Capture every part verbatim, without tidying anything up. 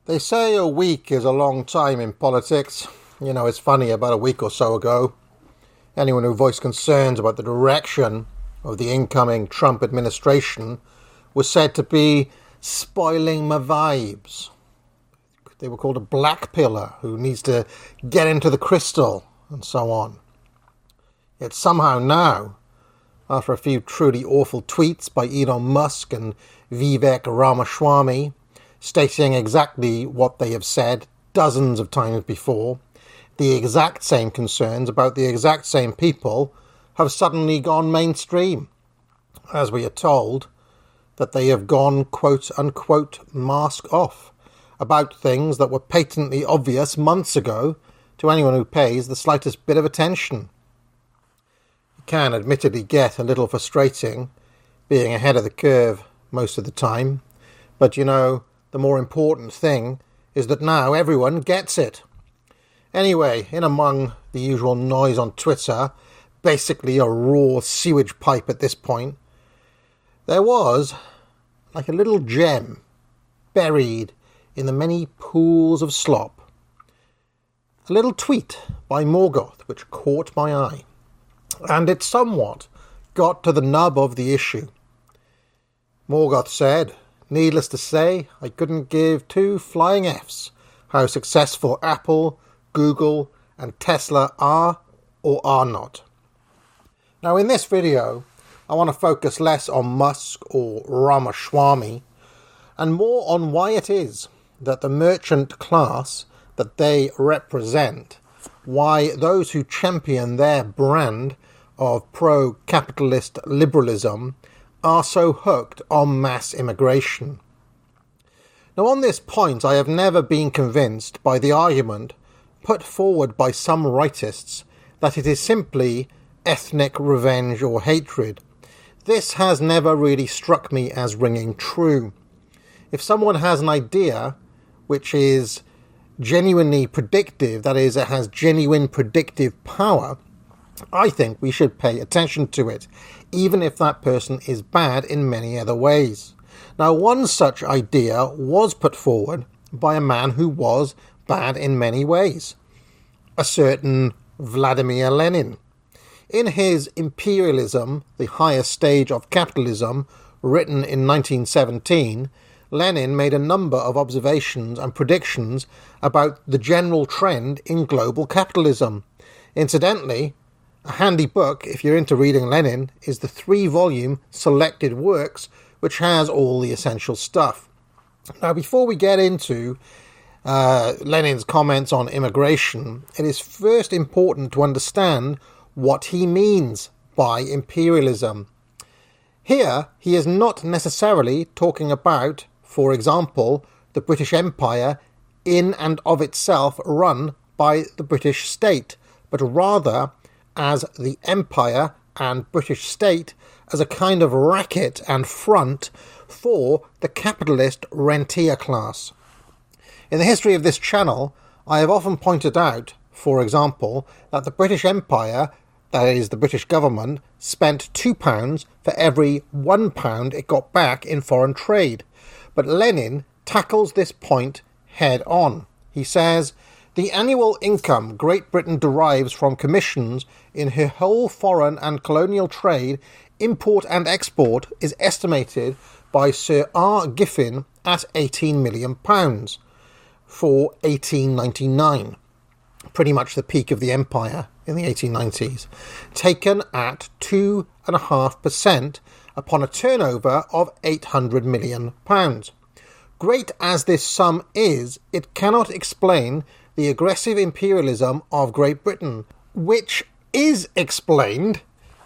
They say a week is a long time in politics. You know, it's funny, about a week or so ago, anyone who voiced concerns about the direction of the incoming Trump administration was said to be spoiling my vibes. They were called a black pillar who needs to get into the crystal and so on. Yet somehow now, after a few truly awful tweets by Elon Musk and Vivek Ramaswamy, stating exactly what they have said dozens of times before, the exact same concerns about the exact same people have suddenly gone mainstream, as we are told that they have gone quote-unquote mask off about things that were patently obvious months ago to anyone who pays the slightest bit of attention. It can admittedly get a little frustrating being ahead of the curve most of the time, but you know, the more important thing is that now everyone gets it. Anyway, in among the usual noise on Twitter, basically a raw sewage pipe at this point, there was like a little gem buried in the many pools of slop. A little tweet by Morgoth which caught my eye, and it somewhat got to the nub of the issue. Morgoth said, "Needless to say, I couldn't give two flying Fs how successful Apple, Google and Tesla are or are not." Now in this video, I want to focus less on Musk or Ramaswamy and more on why it is that the merchant class that they represent, why those who champion their brand of pro-capitalist liberalism are so hooked on mass immigration. Now on this point, I have never been convinced by the argument put forward by some rightists that it is simply ethnic revenge or hatred. This has never really struck me as ringing true. If someone has an idea which is genuinely predictive, that is, it has genuine predictive power, I think we should pay attention to it, even if that person is bad in many other ways. Now, one such idea was put forward by a man who was bad in many ways, a certain Vladimir Lenin. In his Imperialism, the highest stage of capitalism, written in nineteen seventeen, Lenin made a number of observations and predictions about the general trend in global capitalism. Incidentally, a handy book, if you're into reading Lenin, is the three-volume Selected Works, which has all the essential stuff. Now, before we get into uh, Lenin's comments on immigration, it is first important to understand what he means by imperialism. Here, he is not necessarily talking about, for example, the British Empire in and of itself run by the British state, but rather as the empire and British state as a kind of racket and front for the capitalist rentier class. In the history of this channel, I have often pointed out, for example, that the British Empire, that is the British government, spent two pounds for every one pound it got back in foreign trade. But Lenin tackles this point head on. He says, "The annual income Great Britain derives from commissions in her whole foreign and colonial trade, import and export, is estimated by Sir R. Giffin at eighteen million pounds for eighteen ninety-nine, pretty much the peak of the empire in the eighteen nineties, taken at two point five percent upon a turnover of eight hundred million pounds. Great as this sum is, it cannot explain the aggressive imperialism of Great Britain, which is explained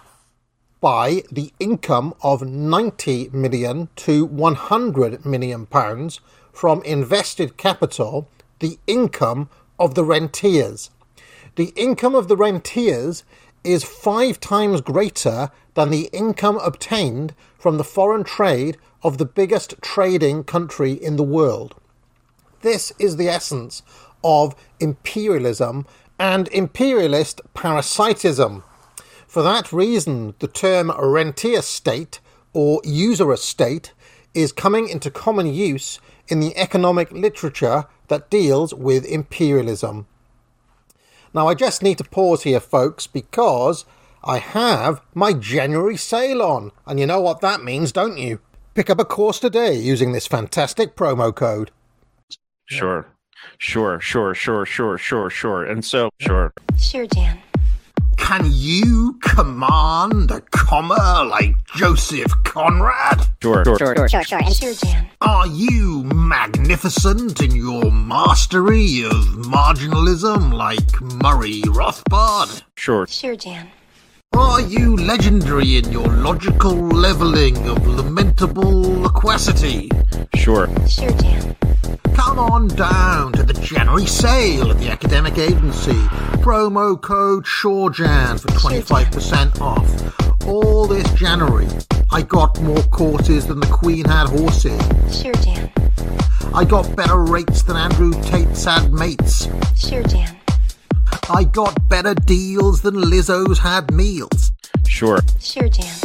by the income of ninety million to one hundred million pounds from invested capital, the income of the rentiers. The income of the rentiers is five times greater than the income obtained from the foreign trade of the biggest trading country in the world. This is the essence of imperialism and imperialist parasitism. For that reason, the term rentier state or usurer state is coming into common use in the economic literature that deals with imperialism. Now, I just need to pause here, folks, because I have my January sale on, and you know what that means, don't you? Pick up a course today using this fantastic promo code. Sure, sure, sure, sure, sure, sure, sure, and so, sure. Sure, Jan. Can you command a comma like Joseph Conrad? Sure, sure, Sure, sure, sure, and sure, Jan. Are you magnificent in your mastery of marginalism like Murray Rothbard? sure, Sure, Jan. Are you legendary in your logical levelling of lamentable loquacity? sure, Sure, Jan. Come on down to the January sale at the Academic Agency. Promo code SureJan for twenty-five percent off. All this January, I got more courses than the Queen had horses. Sure, Jan. I got better rates than Andrew Tate's had mates. Sure, Jan. I got better deals than Lizzo's had meals. sure, Sure, Jan.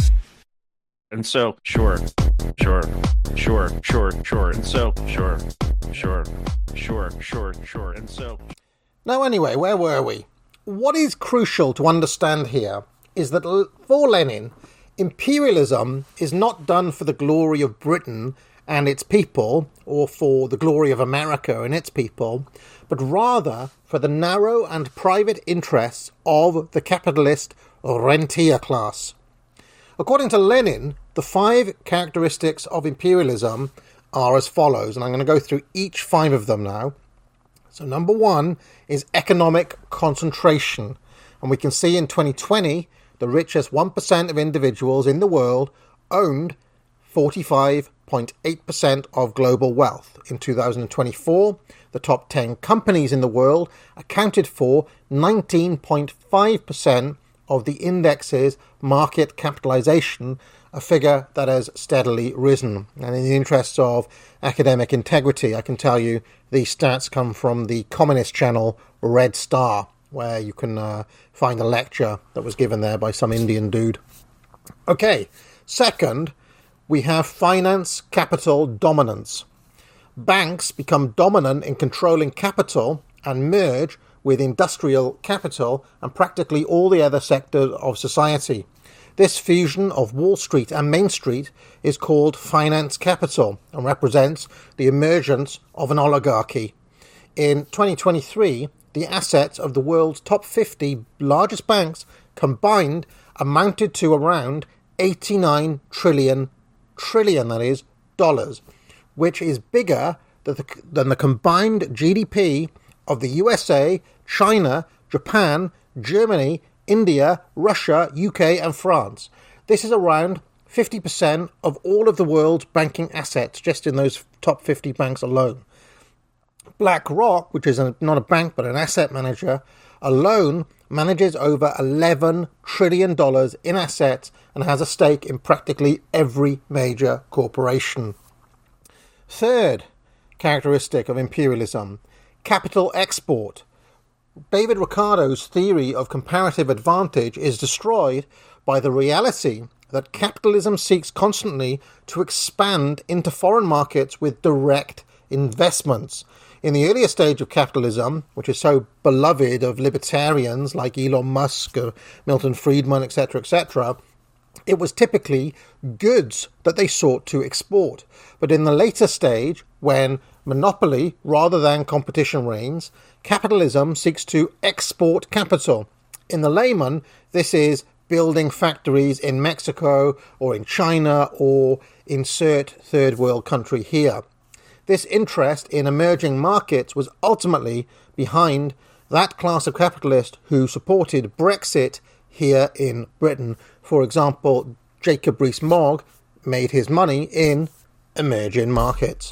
and so, sure, sure, sure, sure, sure, and so, sure, sure, sure, sure, sure, and so. Now anyway, where were we? What is crucial to understand here is that for Lenin, imperialism is not done for the glory of Britain and its people, or for the glory of America and its people, but rather for the narrow and private interests of the capitalist rentier class. According to Lenin, the five characteristics of imperialism are as follows, and I'm going to go through each five of them now. So number one is economic concentration. And we can see in twenty twenty, the richest one percent of individuals in the world owned forty-five point eight percent of global wealth. In two thousand twenty-four, the top ten companies in the world accounted for nineteen point five percent of the index's market capitalization, a figure that has steadily risen. And in the interests of academic integrity, I can tell you these stats come from the communist channel Red Star, where you can uh, find a lecture that was given there by some Indian dude. Okay, second, we have finance capital dominance. Banks become dominant in controlling capital and merge with industrial capital and practically all the other sectors of society. This fusion of Wall Street and Main Street is called finance capital and represents the emergence of an oligarchy. In twenty twenty-three, the assets of the world's top fifty largest banks combined amounted to around eighty-nine trillion, trillion that is, dollars, which is bigger than the, than the combined G D P of the U S A, China, Japan, Germany, India, Russia, U K and France. This is around fifty percent of all of the world's banking assets just in those top fifty banks alone. BlackRock, which is a, not a bank but an asset manager, alone manages over eleven trillion dollars in assets and has a stake in practically every major corporation. Third characteristic of imperialism, capital export. David Ricardo's theory of comparative advantage is destroyed by the reality that capitalism seeks constantly to expand into foreign markets with direct investments. In the earlier stage of capitalism, which is so beloved of libertarians like Elon Musk, or Milton Friedman, et cetera, et cetera, it was typically goods that they sought to export. But in the later stage, when monopoly rather than competition reigns, capitalism seeks to export capital. In the layman, this is building factories in Mexico or in China or insert third world country here. This interest in emerging markets was ultimately behind that class of capitalists who supported Brexit here in Britain. For example, Jacob Rees-Mogg made his money in emerging markets.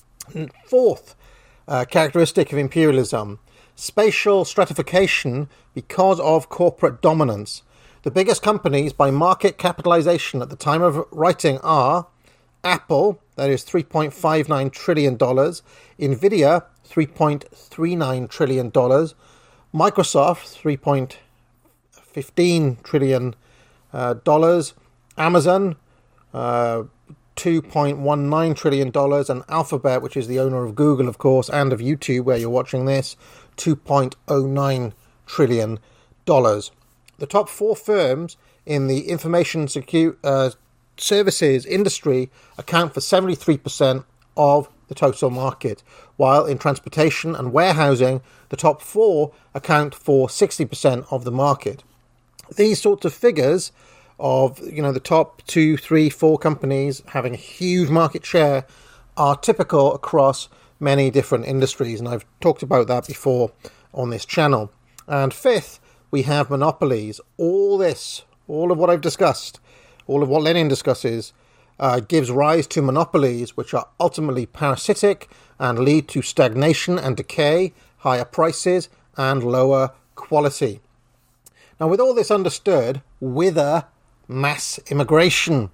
Fourth uh, characteristic of imperialism, spatial stratification because of corporate dominance. The biggest companies by market capitalization at the time of writing are Apple, that is three point five nine trillion dollars, Nvidia, three point three nine trillion dollars, Microsoft, three point one five trillion dollars, uh, Amazon, uh, two point one nine trillion dollars, and Alphabet, which is the owner of Google, of course, and of YouTube, where you're watching this, two point oh nine trillion dollars. The top four firms in the information secu- uh, services industry account for seventy-three percent of the total market, while in transportation and warehousing, the top four account for sixty percent of the market. These sorts of figures of, you know, the top two, three, four companies having a huge market share are typical across many different industries, and I've talked about that before on this channel. And fifth, we have monopolies. All this, all of what I've discussed, all of what Lenin discusses, uh, gives rise to monopolies which are ultimately parasitic and lead to stagnation and decay, higher prices, and lower quality. Now, with all this understood, whither mass immigration?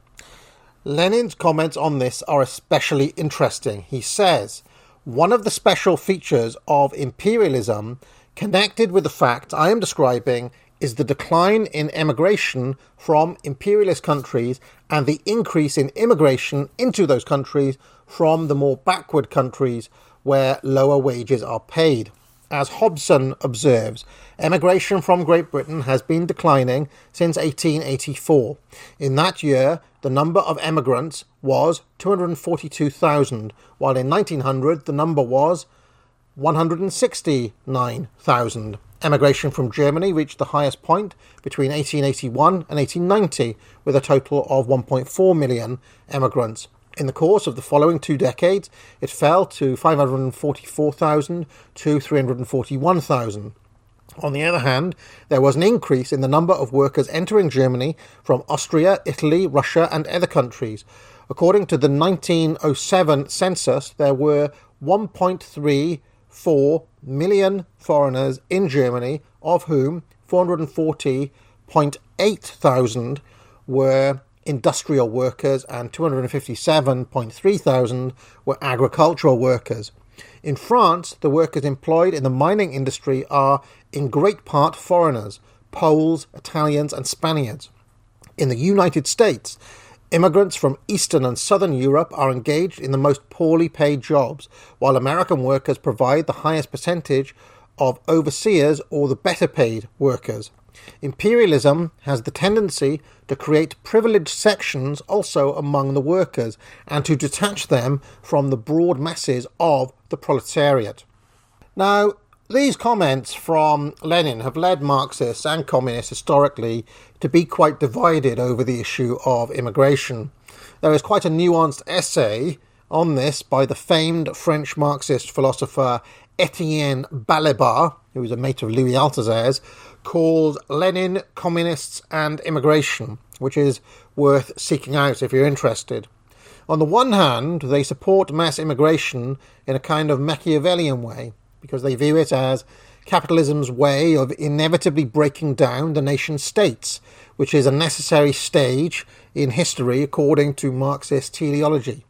Lenin's comments on this are especially interesting. He says, one of the special features of imperialism connected with the fact I am describing is the decline in emigration from imperialist countries and the increase in immigration into those countries from the more backward countries where lower wages are paid. As Hobson observes, emigration from Great Britain has been declining since eighteen eighty-four. In that year, the number of emigrants was two hundred forty-two thousand, while in nineteen hundred the number was one hundred sixty-nine thousand. Emigration from Germany reached the highest point between eighteen eighty-one and eighteen ninety, with a total of one point four million emigrants. In the course of the following two decades, it fell to five hundred forty-four thousand to three hundred forty-one thousand. On the other hand, there was an increase in the number of workers entering Germany from Austria, Italy, Russia, and other countries. According to the nineteen oh seven census, there were one point three four million foreigners in Germany, of whom four hundred forty point eight thousand were industrial workers and two hundred fifty-seven point three thousand were agricultural workers. In France, the workers employed in the mining industry are in great part foreigners, Poles, Italians, and Spaniards. In the United States, immigrants from Eastern and Southern Europe are engaged in the most poorly paid jobs, while American workers provide the highest percentage of overseers or the better paid workers. Imperialism has the tendency to create privileged sections also among the workers and to detach them from the broad masses of the proletariat. Now, these comments from Lenin have led Marxists and communists historically to be quite divided over the issue of immigration. There is quite a nuanced essay on this by the famed French Marxist philosopher Etienne Balibar, who was a mate of Louis Althusser's, called Lenin, Communists and Immigration, which is worth seeking out if you're interested. On the one hand, they support mass immigration in a kind of Machiavellian way, because they view it as capitalism's way of inevitably breaking down the nation-states, which is a necessary stage in history according to Marxist teleology.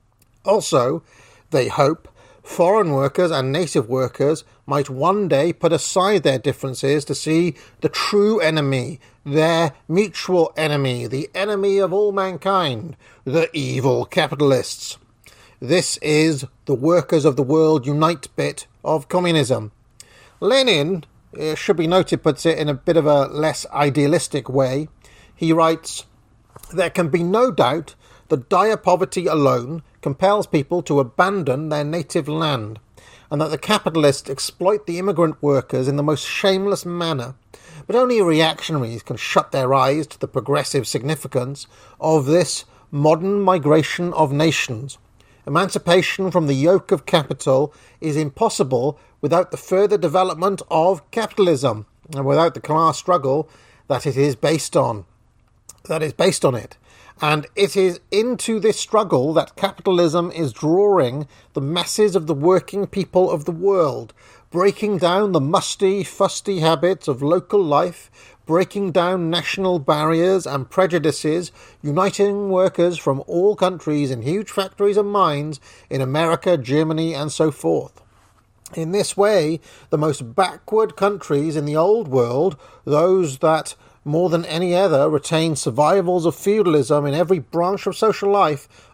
Also, they hope foreign workers and native workers might one day put aside their differences to see the true enemy, their mutual enemy, the enemy of all mankind, the evil capitalists. This is the workers of the world unite bit of communism. Lenin, it should be noted, puts it in a bit of a less idealistic way. He writes, "There can be no doubt that dire poverty alone compels people to abandon their native land, and that the capitalists exploit the immigrant workers in the most shameless manner. But only reactionaries can shut their eyes to the progressive significance of this modern migration of nations. Emancipation from the yoke of capital is impossible without the further development of capitalism, and without the class struggle that it is based on. That is based on it. And it is into this struggle that capitalism is drawing the masses of the working people of the world, breaking down the musty, fusty habits of local life, breaking down national barriers and prejudices, uniting workers from all countries in huge factories and mines in America, Germany, and so forth. In this way, the most backward countries in the old world, those that more than any other retain survivals of feudalism in every branch of social life,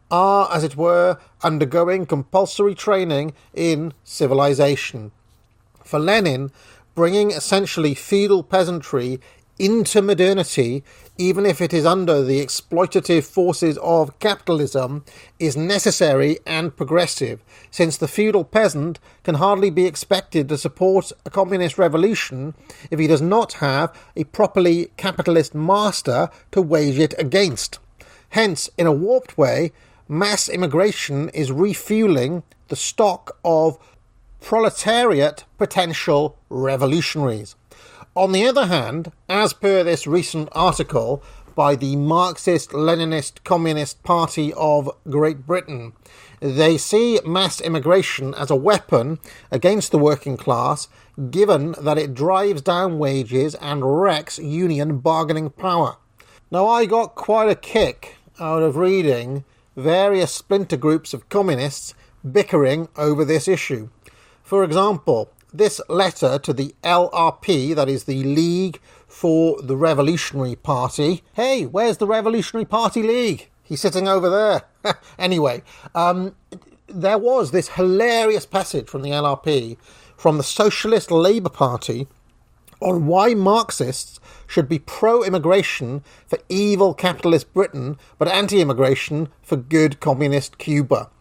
are, as it were, undergoing compulsory training in civilization. For Lenin, bringing essentially feudal peasantry into modernity, even if it is under the exploitative forces of capitalism, is necessary and progressive, since the feudal peasant can hardly be expected to support a communist revolution if he does not have a properly capitalist master to wage it against. Hence, in a warped way, mass immigration is refueling the stock of proletariat potential revolutionaries. On the other hand, as per this recent article by the Marxist-Leninist Communist Party of Great Britain, they see mass immigration as a weapon against the working class, given that it drives down wages and wrecks union bargaining power. Now, I got quite a kick out of reading various splinter groups of communists bickering over this issue. For example, this letter to the L R P, that is the League for the Revolutionary Party. Hey, where's the Revolutionary Party League? He's sitting over there. Anyway, um, there was this hilarious passage from the L R P, from the Socialist Labour Party, on why Marxists should be pro-immigration for evil capitalist Britain, but anti-immigration for good communist Cuba.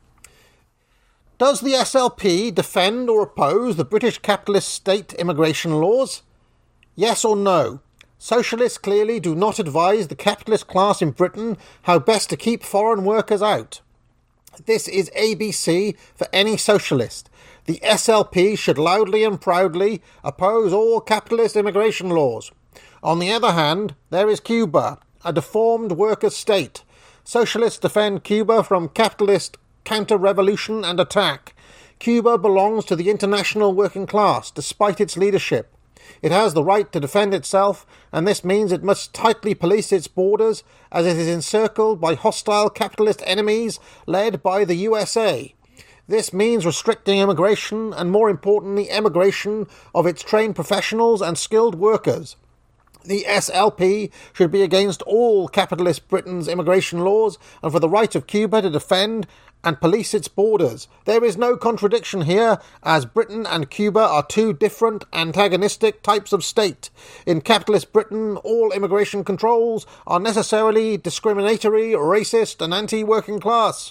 Does the S L P defend or oppose the British capitalist state immigration laws? Yes or no? Socialists clearly do not advise the capitalist class in Britain how best to keep foreign workers out. This is A B C for any socialist. The S L P should loudly and proudly oppose all capitalist immigration laws. On the other hand, there is Cuba, a deformed workers' state. Socialists defend Cuba from capitalist counter-revolution and attack. Cuba belongs to the international working class, despite its leadership. It has the right to defend itself, and this means it must tightly police its borders, as it is encircled by hostile capitalist enemies led by the U S A. This means restricting immigration, and more importantly, emigration of its trained professionals and skilled workers. The S L P should be against all capitalist Britain's immigration laws and for the right of Cuba to defend and police its borders. There is no contradiction here, as Britain and Cuba are two different, antagonistic types of state. In capitalist Britain, all immigration controls are necessarily discriminatory, racist, and anti-working class.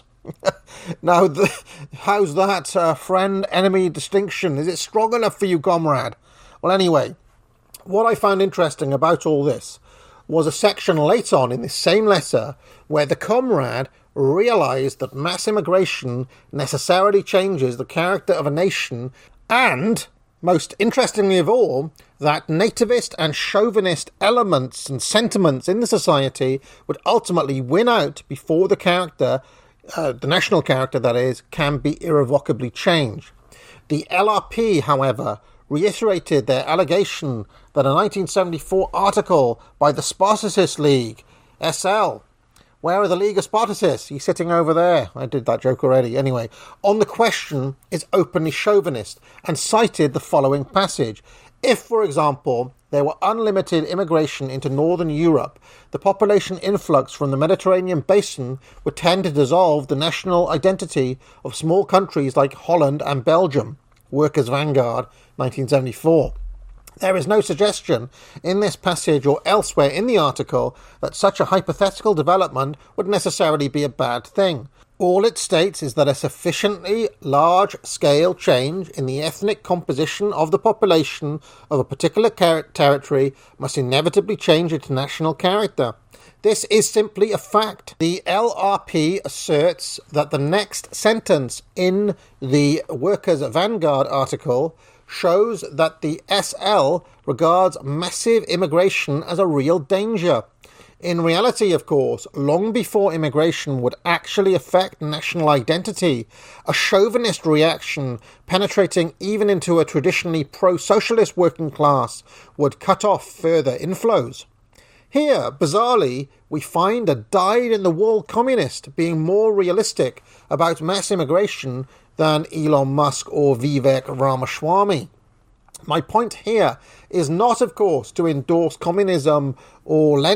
Now, the, how's that uh, friend-enemy distinction? Is it strong enough for you, comrade? Well, anyway, what I found interesting about all this was a section late on in this same letter where the comrade realised that mass immigration necessarily changes the character of a nation, and, most interestingly of all, that nativist and chauvinist elements and sentiments in the society would ultimately win out before the character, uh, the national character that is, can be irrevocably changed. The L R P, however, reiterated their allegation that a nineteen seventy-four article by the Spartacist League, S L, where are the League of Spartacists? He's sitting over there. I did that joke already. Anyway, on the question is openly chauvinist and cited the following passage. If, for example, there were unlimited immigration into Northern Europe, the population influx from the Mediterranean basin would tend to dissolve the national identity of small countries like Holland and Belgium. Workers' Vanguard, nineteen seventy-four. There is no suggestion in this passage or elsewhere in the article that such a hypothetical development would necessarily be a bad thing. All it states is that a sufficiently large-scale change in the ethnic composition of the population of a particular ter- territory must inevitably change its national character. This is simply a fact. The L R P asserts that the next sentence in the Workers' Vanguard article shows that the S L regards massive immigration as a real danger. In reality, of course, long before immigration would actually affect national identity, a chauvinist reaction penetrating even into a traditionally pro-socialist working class would cut off further inflows. Here, bizarrely, we find a dyed-in-the-wool communist being more realistic about mass immigration than Elon Musk or Vivek Ramaswamy. My point here is not, of course, to endorse communism or Lenin.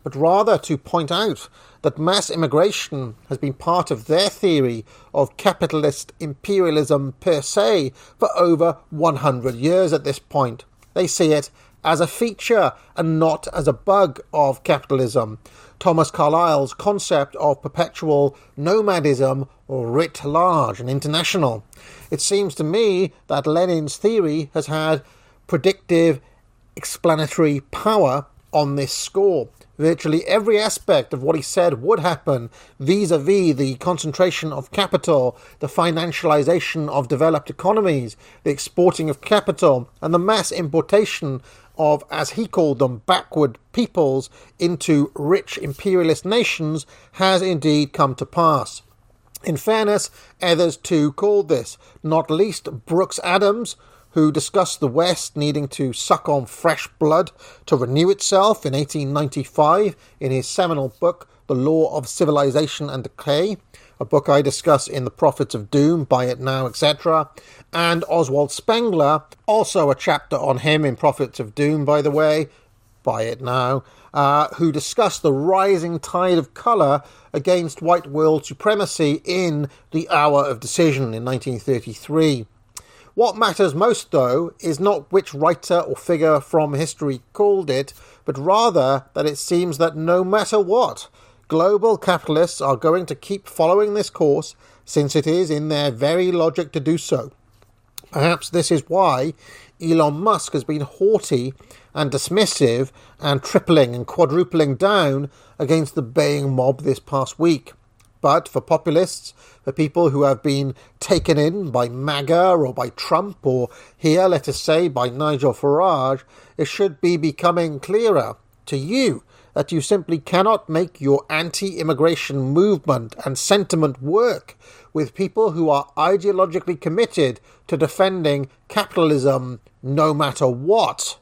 but rather to point out that mass immigration has been part of their theory of capitalist imperialism per se for over one hundred years at this point. They see it as a feature and not as a bug of capitalism. Thomas Carlyle's concept of perpetual nomadism writ large and international. It seems to me that Lenin's theory has had predictive explanatory power on this score. Virtually every aspect of what he said would happen vis-a-vis the concentration of capital, the financialization of developed economies, the exporting of capital, and the mass importation of, as he called them, backward peoples into rich imperialist nations has indeed come to pass. In fairness, others too called this, not least Brooks Adams, who discussed the West needing to suck on fresh blood to renew itself in eighteen ninety-five in his seminal book, The Law of Civilization and Decay, a book I discuss in The Prophets of Doom, Buy It Now, et cetera, and Oswald Spengler, also a chapter on him in Prophets of Doom, by the way, Buy It Now, uh, who discussed the rising tide of colour against white world supremacy in The Hour of Decision in nineteen thirty-three. What matters most, though, is not which writer or figure from history called it, but rather that it seems that no matter what, global capitalists are going to keep following this course, since it is in their very logic to do so. Perhaps this is why Elon Musk has been haughty and dismissive and tripling and quadrupling down against the baying mob this past week. But for populists, for people who have been taken in by MAGA or by Trump, or here, let us say, by Nigel Farage, it should be becoming clearer to you that you simply cannot make your anti-immigration movement and sentiment work with people who are ideologically committed to defending capitalism no matter what.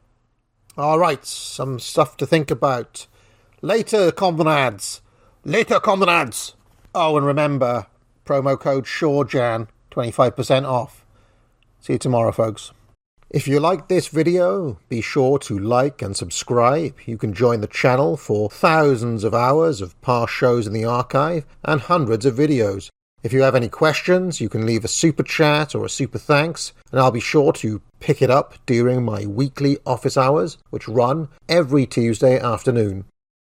All right, some stuff to think about. Later, comrades. Later, comrades. Oh, and remember, promo code SureJan, twenty-five percent off. See you tomorrow, folks. If you like this video, be sure to like and subscribe. You can join the channel for thousands of hours of past shows in the archive and hundreds of videos. If you have any questions, you can leave a super chat or a super thanks, and I'll be sure to pick it up during my weekly office hours, which run every Tuesday afternoon.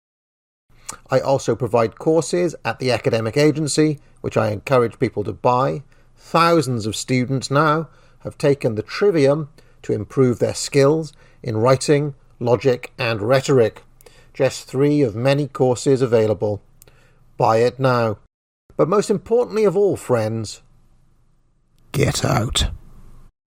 I also provide courses at the academic agency, which I encourage people to buy. Thousands of students now have taken the Trivium to improve their skills in writing, logic, and rhetoric. Just three of many courses available. Buy it now. But most importantly of all, friends, get out.